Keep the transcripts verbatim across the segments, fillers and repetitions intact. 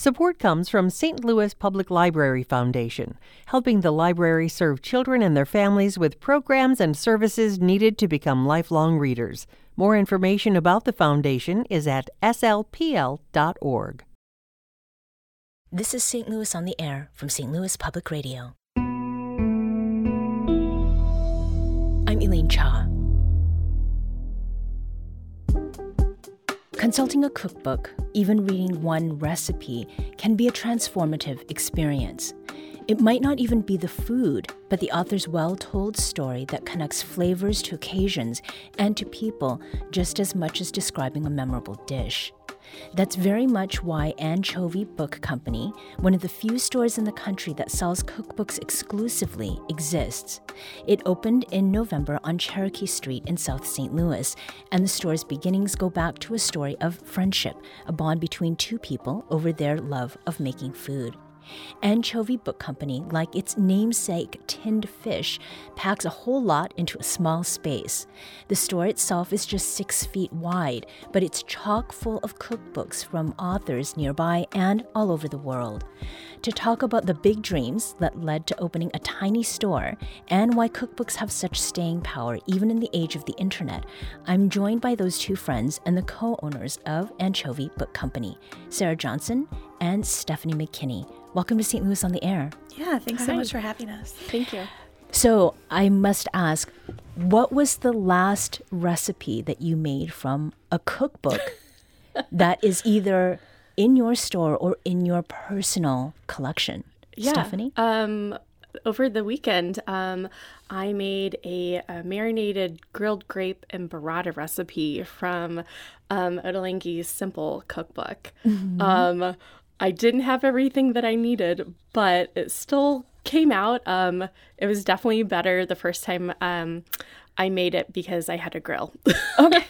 Support comes from Saint Louis Public Library Foundation, helping the library serve children and their families with programs and services needed to become lifelong readers. More information about the foundation is at s l p l dot org. This is Saint Louis on the Air from Saint Louis Public Radio. I'm Elaine Cha. Consulting a cookbook, even reading one recipe, can be a transformative experience. It might not even be the food, but the author's well-told story that connects flavors to occasions and to people just as much as describing a memorable dish. That's very much why Anchovy Book Company, one of the few stores in the country that sells cookbooks exclusively, exists. It opened in November on Cherokee Street in South Saint Louis, and the store's beginnings go back to a story of friendship, a bond between two people over their love of making food. Anchovy Book Company, like its namesake tinned fish, packs a whole lot into a small space. The store itself is just six feet wide, but it's chock full of cookbooks from authors nearby and all over the world. To talk about the big dreams that led to opening a tiny store and why cookbooks have such staying power even in the age of the internet, I'm joined by those two friends and the co-owners of Anchovy Book Company, Sarah Johnson and Stephanie McKinney. Welcome to Saint Louis on the Air. Yeah, thanks Hi. so much for having us. Thank you. So I must ask, what was the last recipe that you made from a cookbook that is either in your store or in your personal collection? Yeah. Stephanie? Um, over the weekend, um, I made a, a marinated grilled grape and burrata recipe from um, Ottolenghi's Simple Cookbook. Mm-hmm. Um, I didn't have everything that I needed, but it still came out. Um, it was definitely better the first time um, I made it because I had a grill. Okay.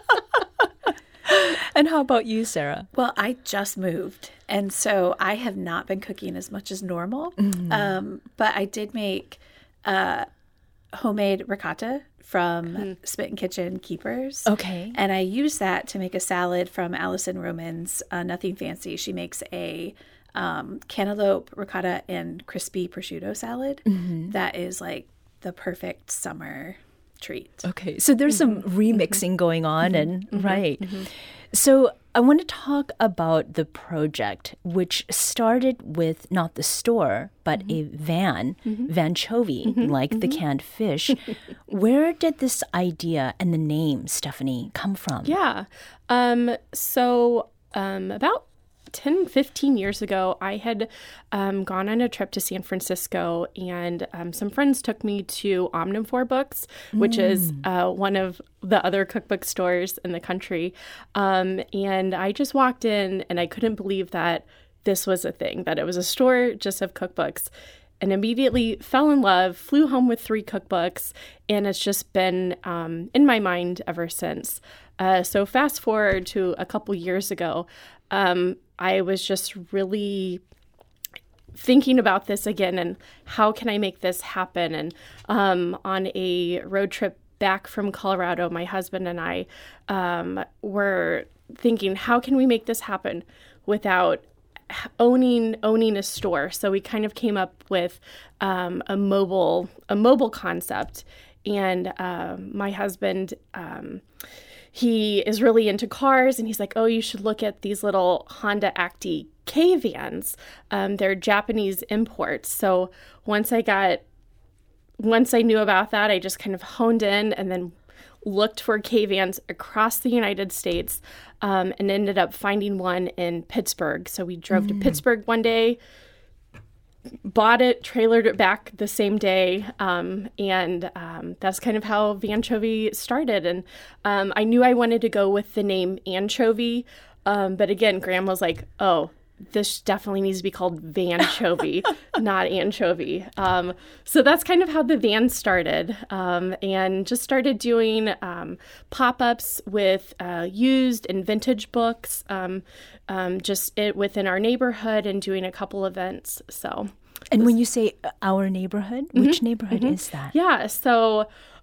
And how about you, Sarah? Well, I just moved, and so I have not been cooking as much as normal. Mm-hmm. Um, but I did make uh, homemade ricotta from mm-hmm. Smitten Kitchen Keepers. Okay. And I used that to make a salad from Allison Roman's uh, Nothing Fancy. She makes a um, cantaloupe, ricotta, and crispy prosciutto salad mm-hmm. that is like the perfect summer treat. Okay. So there's mm-hmm. some remixing mm-hmm. going on, mm-hmm. and mm-hmm. right. Mm-hmm. So I want to talk about the project, which started with not the store, but mm-hmm. a van, mm-hmm. Vanchovy, mm-hmm. like mm-hmm. the canned fish. Where did this idea and the name, Stephanie, come from? Yeah. Um, so um, about ten, fifteen years ago, I had um, gone on a trip to San Francisco, and um, some friends took me to Omnivore Books, which mm. is uh, one of the other cookbook stores in the country. Um, and I just walked in, and I couldn't believe that this was a thing, that it was a store just of cookbooks, and immediately fell in love, flew home with three cookbooks, and it's just been um, in my mind ever since. Uh, so fast forward to a couple years ago, um, I was just really thinking about this again and how can I make this happen? And um, on a road trip back from Colorado, my husband and I um, were thinking, how can we make this happen without owning owning a store? So we kind of came up with um, a mobile a mobile concept. And uh, my husband, um, he is really into cars, and he's like, oh, you should look at these little Honda Acti K vans. Um, they're Japanese imports. So once I got, once I knew about that, I just kind of honed in and then looked for K vans across the United States um, and ended up finding one in Pittsburgh. So we drove mm. to Pittsburgh one day, bought it, trailered it back the same day, um, and um, that's kind of how Vanchovy started. And um, I knew I wanted to go with the name Anchovy, um, but again, Graham was like, oh, this definitely needs to be called Vanchovy, not Anchovy. Um, so that's kind of how the van started, um, and just started doing um, pop-ups with uh, used and vintage books, um, um, just it within our neighborhood, and doing a couple events. So, and when you say our neighborhood, mm-hmm. which neighborhood mm-hmm. is that? Yeah, so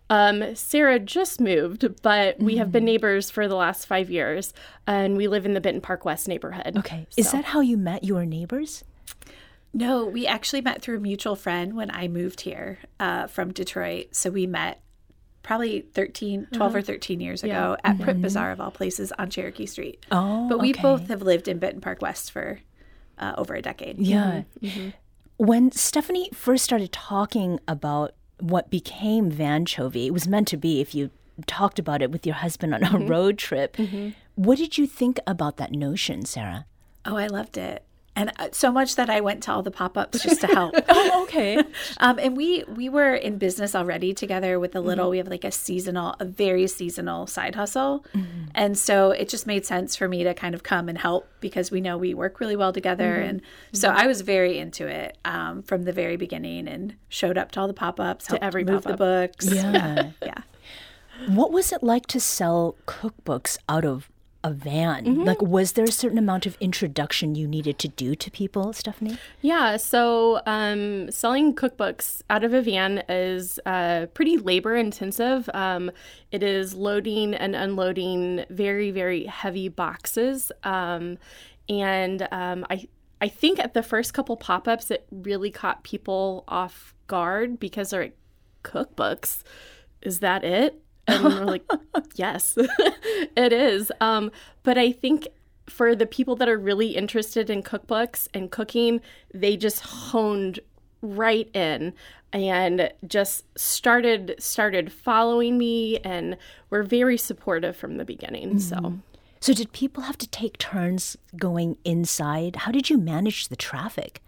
Um, Sarah just moved, but we have been neighbors for the last five years, and we live in the Benton Park West neighborhood. Okay. Is So- that how you met your neighbors? No, we actually met through a mutual friend when I moved here uh, from Detroit. So we met probably thirteen, twelve or thirteen years ago at Prip Bazaar of all places on Cherokee Street. Oh, But we okay. both have lived in Benton Park West for uh, over a decade. Yeah. When Stephanie first started talking about what became Vanchovy, it was meant to be if you talked about it with your husband on a road trip. What did you think about that notion, Sarah? Oh, I loved it. And uh, so much that I went to all the pop-ups just to help. Oh, okay. Um, and we we were in business already together with a little, Mm-hmm. we have like a seasonal, a very seasonal side hustle. Mm-hmm. And so it just made sense for me to kind of come and help because we know we work really well together. Mm-hmm. And so I was very into it um, from the very beginning and showed up to all the pop-ups, helped every move pop-up. the books. Yeah. Yeah. What was it like to sell cookbooks out of a van? Like, was there a certain amount of introduction you needed to do to people, Stephanie? Yeah, so um, selling cookbooks out of a van is uh, pretty labor intensive. Um, it is loading and unloading very, very heavy boxes. Um, and um, I, I think at the first couple pop-ups, it really caught people off guard because they're like, cookbooks? Is that it? And we're like, yes, it is. Um, but I think for the people that are really interested in cookbooks and cooking, they just honed right in and just started started following me and were very supportive from the beginning. So So did people have to take turns going inside? How did you manage the traffic?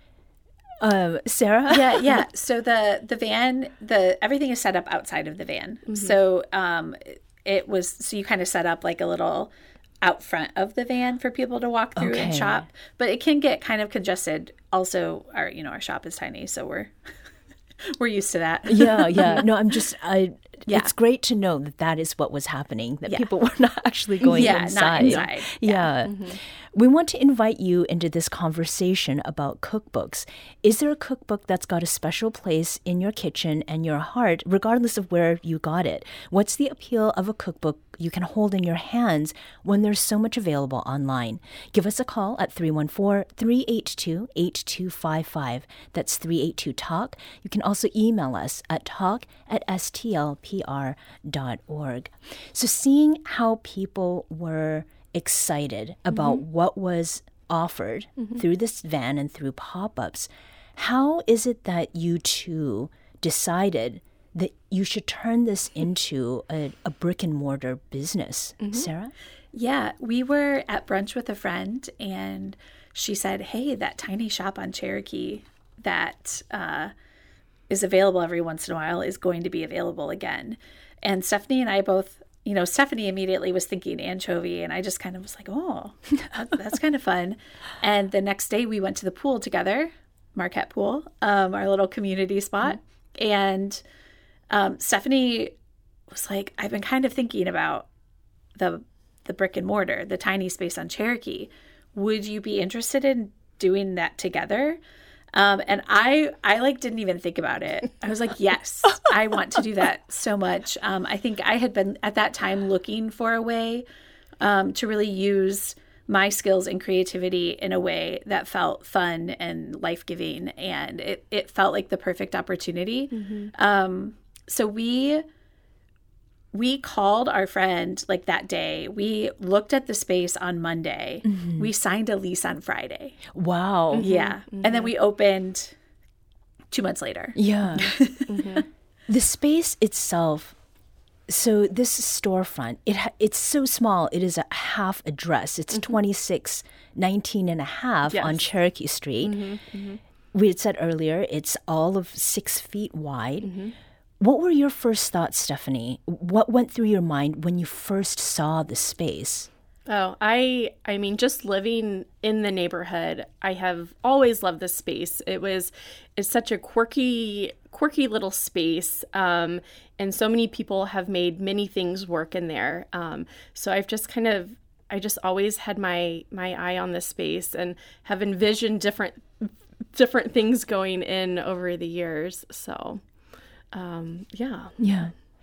Uh, Sarah? yeah, yeah. So the the van, the everything is set up outside of the van. So um, it was so you kind of set up like a little out front of the van for people to walk through and Okay. shop. But it can get kind of congested. Also, our you know our shop is tiny, so we're we're used to that. Yeah, yeah. No, I'm just, I, Yeah. it's great to know that that is what was happening, that Yeah. people were not actually going Yeah, not inside. inside. Yeah. We want to invite you into this conversation about cookbooks. Is there a cookbook that's got a special place in your kitchen and your heart, regardless of where you got it? What's the appeal of a cookbook you can hold in your hands when there's so much available online? Give us a call at three one four, three eight two, eight two five five. That's three eight two talk. You can also email us at talk at s t l p r dot org. So seeing how people were excited about what was offered through this van and through pop-ups, how is it that you two decided that you should turn this into a, a brick and mortar business, Sarah? Yeah, we were at brunch with a friend, and she said, "Hey, that tiny shop on Cherokee that uh, is available every once in a while is going to be available again." And Stephanie and I both, you know, Stephanie immediately was thinking anchovy, and I just kind of was like, "Oh, that, that's kind of fun." And the next day, we went to the pool together, Marquette Pool, um, our little community spot, and um, Stephanie was like, "I've been kind of thinking about the the brick and mortar, the tiny space on Cherokee. Would you be interested in doing that together?" Um, and I, I like didn't even think about it. I was like, yes, I want to do that so much. Um, I think I had been at that time looking for a way um, to really use my skills and creativity in a way that felt fun and life-giving. And it, it felt like the perfect opportunity. Um, so we... We called our friend like that day. We looked at the space on Monday. We signed a lease on Friday. Wow. Yeah. And then we opened two months later. Yeah. The space itself, so this storefront, it ha- it's so small. It is a half address. It's twenty-six nineteen and a half Yes. on Cherokee Street. We had said earlier, it's all of six feet wide. What were your first thoughts, Stephanie? What went through your mind when you first saw the space? Oh, I I mean, just living in the neighborhood, I have always loved this space. It was it's such a quirky quirky little space, um, and so many people have made many things work in there. Um, so I've just kind of I just always had my my eye on this space and have envisioned different different things going in over the years. So, um, yeah. Yeah.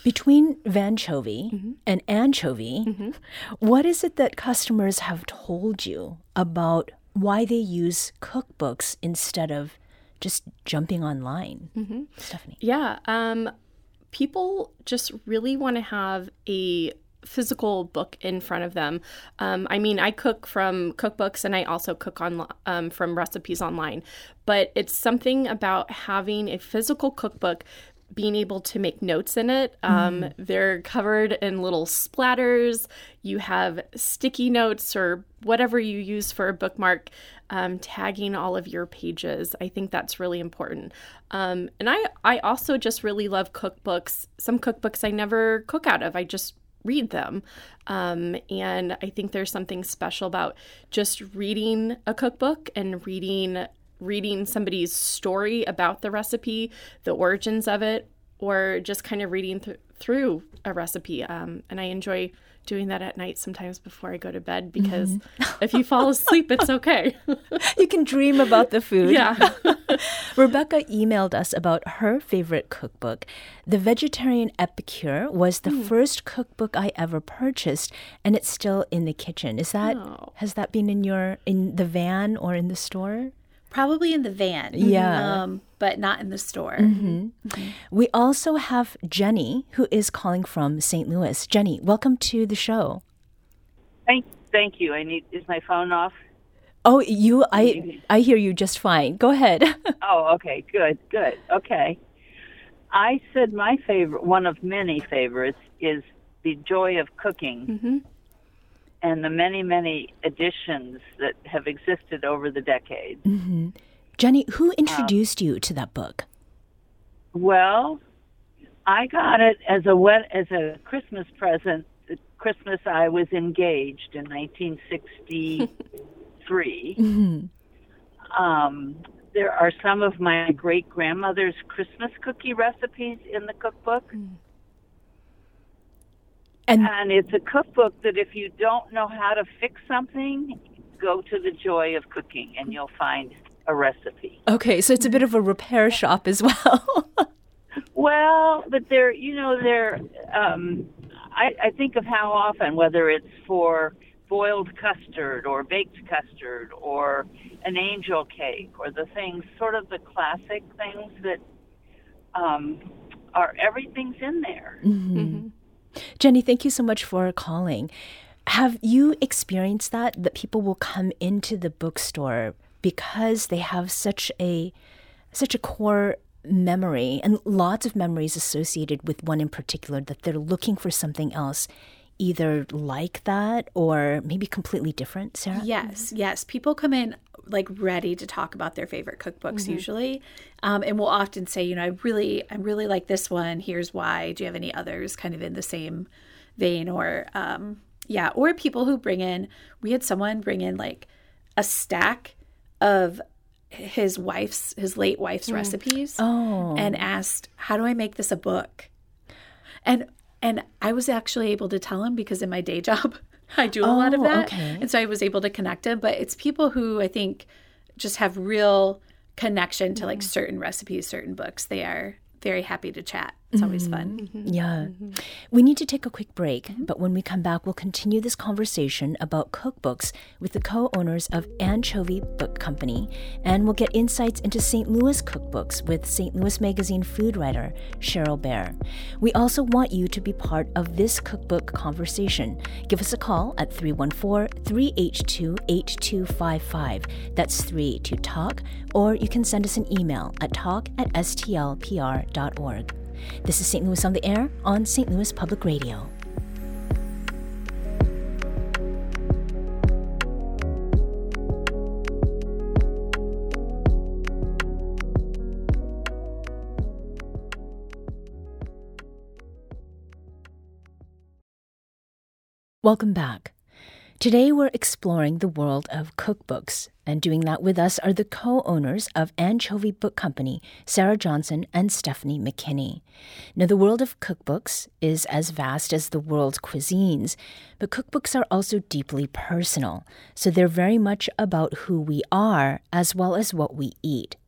Between Vanchovy mm-hmm. and anchovy, mm-hmm. what is it that customers have told you about why they use cookbooks instead of just jumping online? Mm-hmm. Stephanie? Yeah. Um, people just really want to have a physical book in front of them. Um, I mean, I cook from cookbooks and I also cook on um, from recipes online, but it's something about having a physical cookbook, being able to make notes in it. Um, mm. They're covered in little splatters. You have sticky notes or whatever you use for a bookmark, um, tagging all of your pages. I think that's really important. Um, and I, I also just really love cookbooks. Some cookbooks I never cook out of. I just read them. Um, and I think there's something special about just reading a cookbook and reading reading somebody's story about the recipe, the origins of it, or just kind of reading th- through a recipe. Um, and I enjoy doing that at night sometimes before I go to bed because mm-hmm. if you fall asleep, it's okay. You can dream about the food. Yeah. Rebecca emailed us about her favorite cookbook. The Vegetarian Epicure was the mm. first cookbook I ever purchased, and it's still in the kitchen. Is that oh. has that been in your in the van or in the store? Probably in the van. Yeah. Um, but not in the store. Mm-hmm. Mm-hmm. We also have Jenny, who is calling from Saint Louis. Jenny, welcome to the show. Thank, thank you. I need. Is my phone off? Oh, you. I. I hear you just fine. Go ahead. Oh, okay. Good. Good. Okay. I said my favorite, one of many favorites, is The Joy of Cooking. Mm-hmm. And the many, many editions that have existed over the decades. Mm-hmm. Jenny, who introduced um, you to that book? Well, I got it as a wet, as a Christmas present. Christmas I was engaged in nineteen sixty-three. mm-hmm. um, there are some of my great grandmother's Christmas cookie recipes in the cookbook. Mm. And, and it's a cookbook that if you don't know how to fix something, go to The Joy of Cooking and you'll find a recipe. Okay, so it's a bit of a repair shop as well. Well, but they're, you know, they're, um, I, I think of how often, whether it's for boiled custard or baked custard or an angel cake or the things, sort of the classic things that um, are, everything's in there. Mm-hmm. Mm-hmm. Jenny, thank you so much for calling. Have you experienced that, that people will come into the bookstore because they have such a such a core memory and lots of memories associated with one in particular that they're looking for something else, either like that or maybe completely different, Sarah? Yes, yes. People come in like ready to talk about their favorite cookbooks mm-hmm. usually. Um, and we'll often say, you know, I really, I really like this one. Here's why. Do you have any others kind of in the same vein? Or, um, yeah, or people who bring in, we had someone bring in like a stack of his wife's, his late wife's mm. recipes oh. and asked, how do I make this a book? And, and I was actually able to tell him because in my day job, I do a oh, lot of that. Okay. And so I was able to connect them. But it's people who I think just have real connection to like certain recipes, certain books. They are very happy to chat. It's always mm-hmm. fun. Mm-hmm. Yeah. Mm-hmm. We need to take a quick break, mm-hmm. but when we come back, we'll continue this conversation about cookbooks with the co-owners of Anchovy Book Company, and we'll get insights into Saint Louis cookbooks with Saint Louis Magazine food writer Cheryl Bear. We also want you to be part of this cookbook conversation. Give us a call at three one four, three eight two, eight two five five. That's three to talk, or you can send us an email at talk at s t l p r dot org. This is Saint Louis on the Air on Saint Louis Public Radio. Welcome back. Today we're exploring the world of cookbooks, and doing that with us are the co-owners of Anchovy Book Company, Sarah Johnson and Stephanie McKinney. Now, the world of cookbooks is as vast as the world's cuisines, but cookbooks are also deeply personal, so they're very much about who we are as well as what we eat.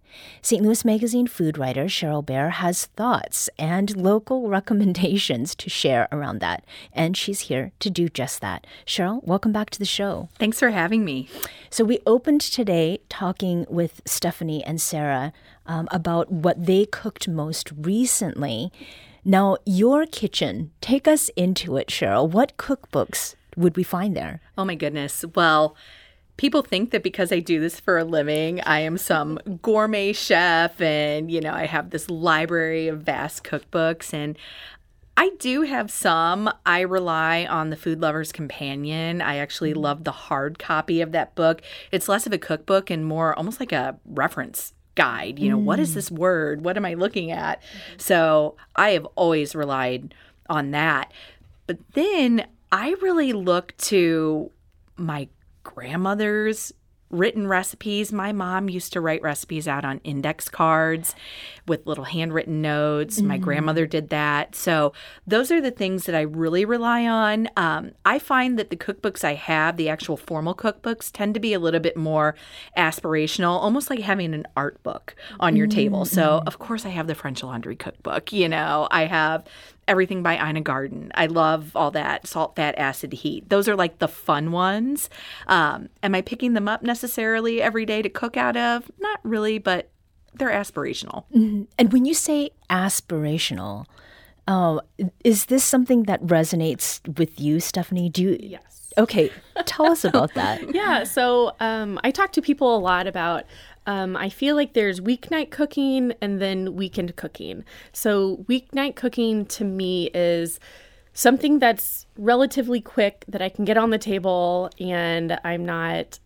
Saint Louis Magazine food writer Cheryl Bair has thoughts and local recommendations to share around that, and she's here to do just that. Cheryl, welcome back to the show. Thanks for having me. So we opened today talking with Stephanie and Sarah um, about what they cooked most recently. Now, your kitchen, take us into it, Cheryl. What cookbooks would we find there? Oh, my goodness. Well, people think that because I do this for a living, I am some gourmet chef and, you know, I have this library of vast cookbooks. And I do have some. I rely on the Food Lover's Companion. I actually love the hard copy of that book. It's less of a cookbook and more almost like a reference guide. You know, mm. what is this word? What am I looking at? So I have always relied on that. But then I really look to my grandmother's written recipes. My mom used to write recipes out on index cards with little handwritten notes. Mm-hmm. My grandmother did that. So those are the things that I really rely on. Um, I find that the cookbooks I have, the actual formal cookbooks, tend to be a little bit more aspirational, almost like having an art book on your mm-hmm. table. So, of course, I have the French Laundry cookbook. You know, I have everything by Ina Garten. I love all that salt, fat, acid, heat. Those are like the fun ones. Um, am I picking them up necessarily every day to cook out of? Not really, but they're aspirational. Mm-hmm. And when you say aspirational, uh, is this something that resonates with you, Stephanie? Do you? Yes. Okay, tell us about that. Yeah, so um, I talk to people a lot about Um, I feel like there's weeknight cooking and then weekend cooking. So weeknight cooking to me is something that's relatively quick that I can get on the table and I'm not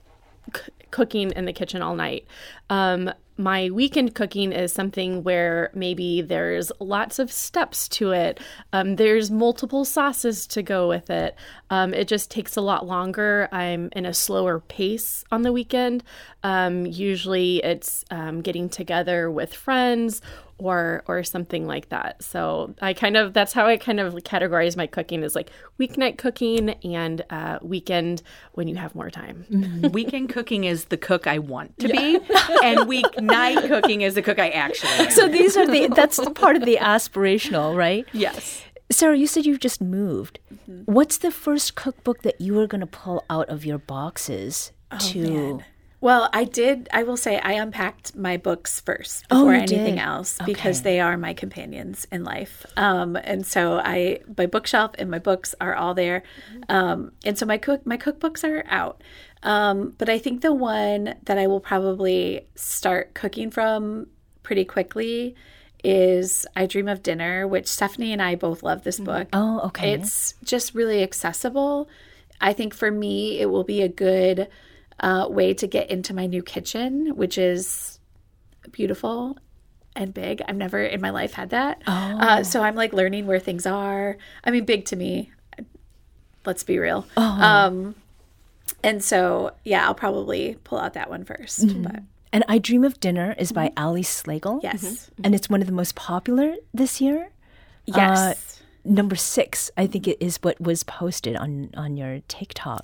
c- cooking in the kitchen all night. Um, my weekend cooking is something where maybe there's lots of steps to it. Um, there's multiple sauces to go with it. Um, it just takes a lot longer. I'm in a slower pace on the weekend. Um, usually it's um, getting together with friends or or something like that. So I kind of, that's how I kind of categorize my cooking is like weeknight cooking and uh, weekend when you have more time. Mm-hmm. Weekend cooking is the cook I want to yeah. be, and weeknight cooking is the cook I actually am. So these are the, that's the part of the aspirational, right? Yes. Sarah, you said you've just moved. Mm-hmm. What's the first cookbook that you were going to pull out of your boxes oh, to... Man. Well, I did, I will say I unpacked my books first before oh, anything did. else because okay. they are my companions in life. Um, and so I, my bookshelf and my books are all there. Um, and so my cook, my cookbooks are out. Um, but I think the one that I will probably start cooking from pretty quickly is I Dream of Dinner, which Stephanie and I both love this book. Oh, okay. It's just really accessible. I think for me, it will be a good Uh, way to get into my new kitchen, which is beautiful and big. I've never in my life had that. Oh. Uh, so I'm like learning where things are. I mean, big to me. Let's be real. Oh. Um, and so, yeah, I'll probably pull out that one first. Mm-hmm. But And I Dream of Dinner is by mm-hmm. Ali Slagle. Yes. Mm-hmm. And it's one of the most popular this year. Yes. Uh, number six, I think it is what was posted on, on your TikTok.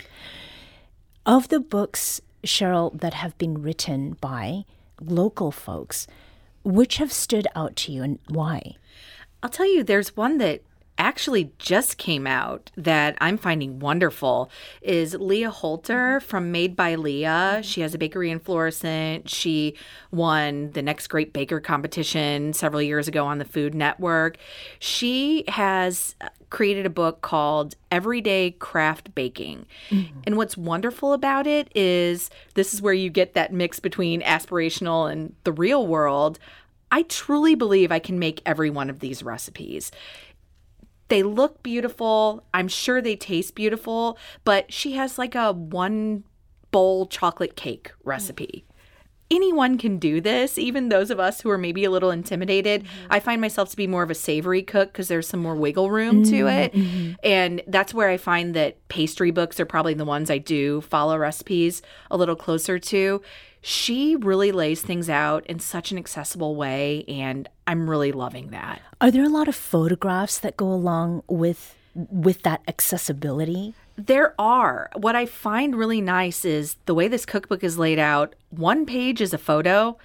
Of the books, Cheryl, that have been written by local folks, which have stood out to you and why? I'll tell you, there's one that actually just came out that I'm finding wonderful is Leah Holter from Made by Leah. She has a bakery in Florissant. She won the Next Great Baker competition several years ago on the Food Network. She has created a book called Everyday Craft Baking. Mm-hmm. And what's wonderful about it is this is where you get that mix between aspirational and the real world. I truly believe I can make every one of these recipes. They look beautiful. I'm sure they taste beautiful, but she has like a one bowl chocolate cake recipe. Mm. Anyone can do this, even those of us who are maybe a little intimidated. Mm-hmm. I find myself to be more of a savory cook because there's some more wiggle room mm-hmm. to it. Mm-hmm. And that's where I find that pastry books are probably the ones I do follow recipes a little closer to. She really lays things out in such an accessible way, and I'm really loving that. Are there a lot of photographs that go along with with that accessibility? There are. What I find really nice is the way this cookbook is laid out. One page is a photo,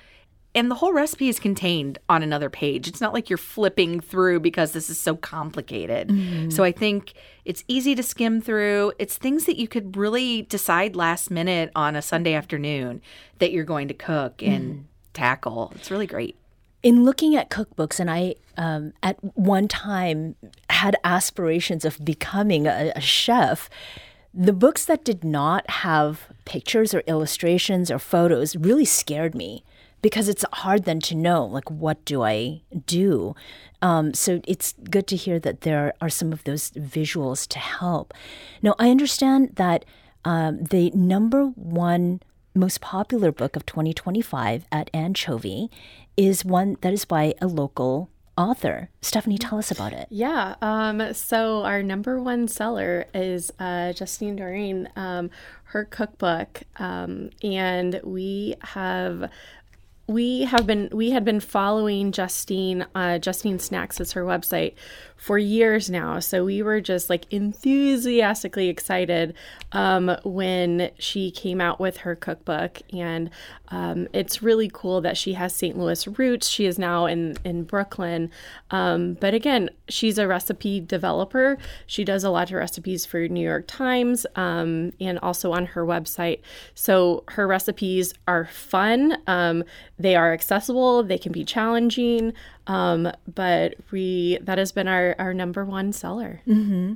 And the whole recipe is contained on another page. It's not like you're flipping through because this is so complicated. Mm-hmm. So I think it's easy to skim through. It's things that you could really decide last minute on a Sunday afternoon that you're going to cook and mm. tackle. It's really great. In looking at cookbooks, and I um, at one time had aspirations of becoming a, a chef, the books that did not have pictures or illustrations or photos really scared me. Because it's hard then to know, like, what do I do? Um, so it's good to hear that there are some of those visuals to help. Now, I understand that um, the number one most popular book of twenty twenty-five at Anchovy is one that is by a local author. Stephanie, tell us about it. Yeah. Um, so our number one seller is uh, Justine Doreen, um, her cookbook. Um, and we have... We have been we had been following Justine. Uh, Justine Snacks is her website for years now. So we were just like enthusiastically excited um, when she came out with her cookbook, and um, it's really cool that she has Saint Louis roots. She is now in in Brooklyn, um, but again, she's a recipe developer. She does a lot of recipes for New York Times um, and also on her website. So her recipes are fun. Um, They are accessible. They can be challenging, um, but we that has been our, our number one seller. Mm-hmm.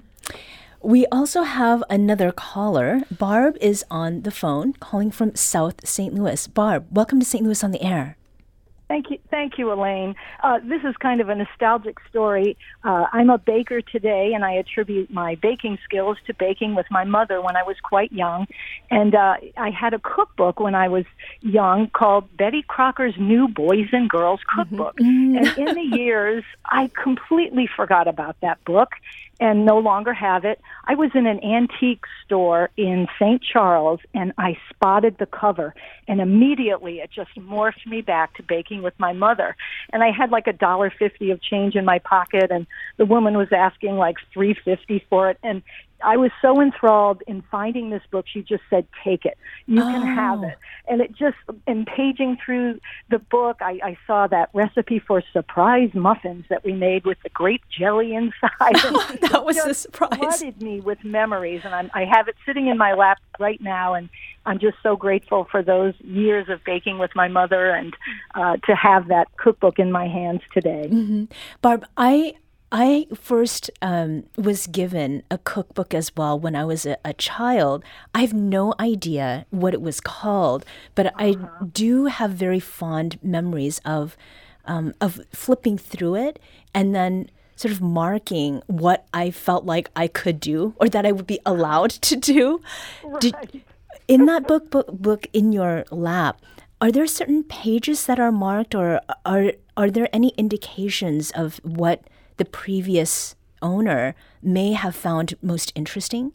We also have another caller. Barb is on the phone, calling from South Saint Louis. Barb, welcome to Saint Louis on the Air. Thank you, thank you, Elaine. Uh, this is kind of a nostalgic story. Uh, I'm a baker today, and I attribute my baking skills to baking with my mother when I was quite young. And uh, I had a cookbook when I was young called Betty Crocker's New Boys and Girls Cookbook. Mm-hmm. And in the years, I completely forgot about that book and no longer have it. I was in an antique store in Saint Charles, and I spotted the cover, and immediately it just morphed me back to baking with my mother. And I had like a dollar fifty of change in my pocket, and the woman was asking like three fifty for it, and I was so enthralled in finding this book. She just said, take it. You can oh. have it. And it just, in paging through the book, I, I saw that recipe for surprise muffins that we made with the grape jelly inside. Oh, that was a surprise. It flooded me with memories, and I'm, I have it sitting in my lap right now, and I'm just so grateful for those years of baking with my mother and uh, to have that cookbook in my hands today. Mm-hmm. Barb, I... I first um, was given a cookbook as well when I was a, a child. I have no idea what it was called, but uh-huh. I do have very fond memories of um, of flipping through it and then sort of marking what I felt like I could do or that I would be allowed to do. Right. Did, in that book, book book in your lap, are there certain pages that are marked, or are are there any indications of what the previous owner may have found most interesting?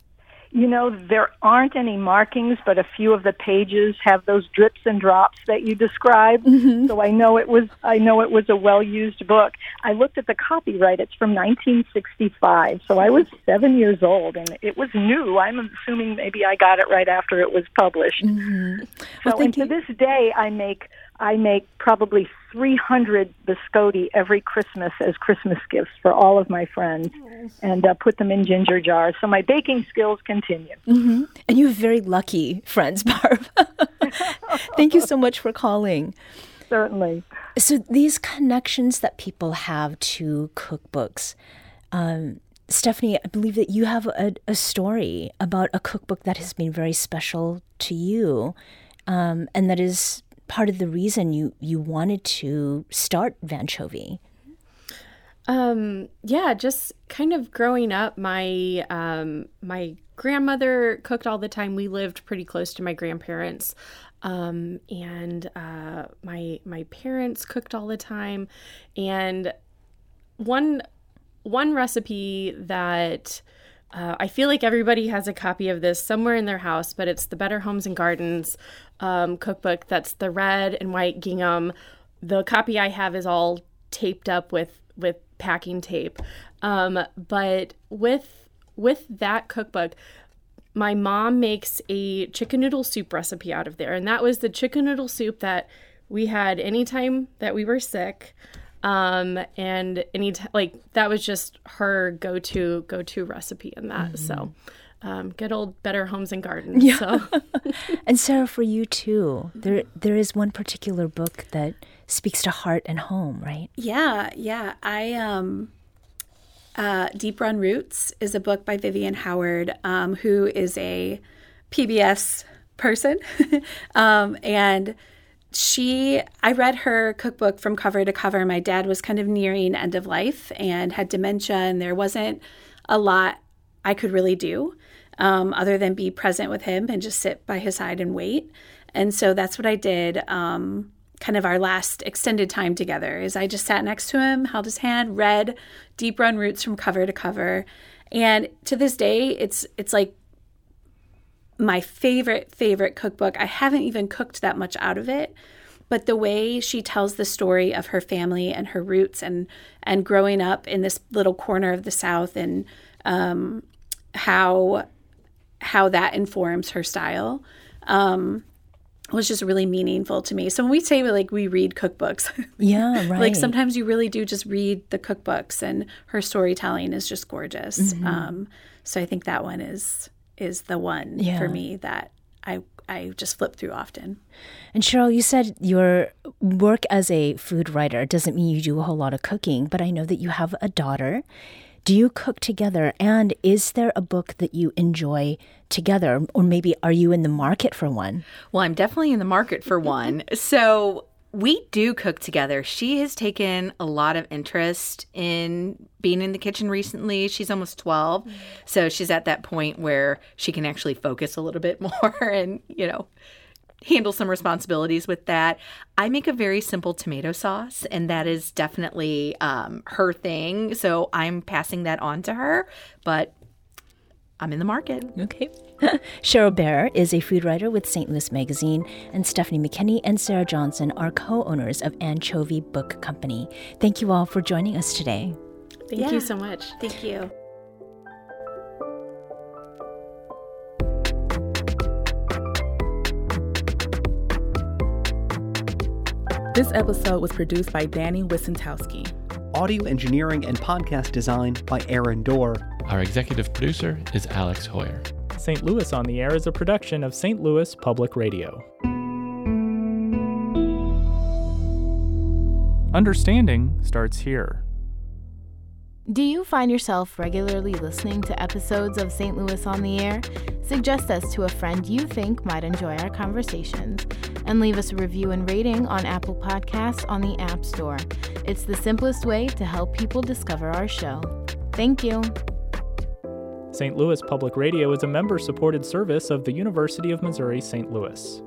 You know, there aren't any markings, but a few of the pages have those drips and drops that you described. Mm-hmm. So I know it was I know it was a well-used book. I looked at the copyright. It's from nineteen sixty-five. So I was seven years old, and it was new. I'm assuming maybe I got it right after it was published. Mm-hmm. So well, and to this day, I make I make probably three hundred biscotti every Christmas as Christmas gifts for all of my friends, and uh, put them in ginger jars. So my baking skills continue. Mm-hmm. And you have very lucky friends, Barb. Thank you so much for calling. Certainly. So these connections that people have to cookbooks, um, Stephanie, I believe that you have a, a story about a cookbook that has been very special to you, um, and that is part of the reason you, you wanted to start Vanchovy. Um, yeah, just kind of growing up, my um, my grandmother cooked all the time. We lived pretty close to my grandparents, um, and uh, my my parents cooked all the time. And one one recipe that Uh, I feel like everybody has a copy of this somewhere in their house, but it's the Better Homes and Gardens um, cookbook. That's the red and white gingham. The copy I have is all taped up with, with packing tape. Um, but with with that cookbook, my mom makes a chicken noodle soup recipe out of there. And that was the chicken noodle soup that we had any time that we were sick. Um, and any t- like that was just her go-to go-to recipe in that. Mm-hmm. So, um, good old Better Homes and Gardens. Yeah. So. And Sarah, for you too, there there is one particular book that speaks to heart and home, right? Yeah, yeah. I um, uh, Deep Run Roots is a book by Vivian Howard, um, who is a P B S person, um, and. She, I read her cookbook from cover to cover. My dad was kind of nearing end of life and had dementia, and there wasn't a lot I could really do um, other than be present with him and just sit by his side and wait. And so that's what I did. Um, kind of our last extended time together is I just sat next to him, held his hand, read Deep Run Roots from cover to cover. And to this day, it's it's like my favorite, favorite cookbook. I haven't even cooked that much out of it, but the way she tells the story of her family and her roots and, and growing up in this little corner of the South and um, how, how that informs her style um, was just really meaningful to me. So when we say like we read cookbooks, yeah, right. like sometimes you really do just read the cookbooks, and her storytelling is just gorgeous. Mm-hmm. Um, so I think that one is... is the one yeah. for me that I I just flip through often. And Cheryl, you said your work as a food writer doesn't mean you do a whole lot of cooking, but I know that you have a daughter. Do you cook together? And is there a book that you enjoy together? Or maybe are you in the market for one? Well, I'm definitely in the market for one. So we do cook together. She has taken a lot of interest in being in the kitchen recently. She's almost twelve. Mm-hmm. So she's at that point where she can actually focus a little bit more and, you know, handle some responsibilities with that. I make a very simple tomato sauce, and that is definitely um, her thing. So I'm passing that on to her, but I'm in the market. Okay. Cheryl Bair is a food writer with Saint Louis Magazine, and Stephanie McKinney and Sarah Johnson are co-owners of Anchovy Book Company. Thank you all for joining us today. Thank yeah. you so much. Thank you. This episode was produced by Danny Wissentowski. Audio engineering and podcast design by Aaron Dorr. Our executive producer is Alex Hoyer. Saint Louis on the Air is a production of Saint Louis Public Radio. Understanding starts here. Do you find yourself regularly listening to episodes of Saint Louis on the Air? Suggest us to a friend you think might enjoy our conversations, and leave us a review and rating on Apple Podcasts on the App Store. It's the simplest way to help people discover our show. Thank you. Saint Louis Public Radio is a member-supported service of the University of Missouri Saint Louis.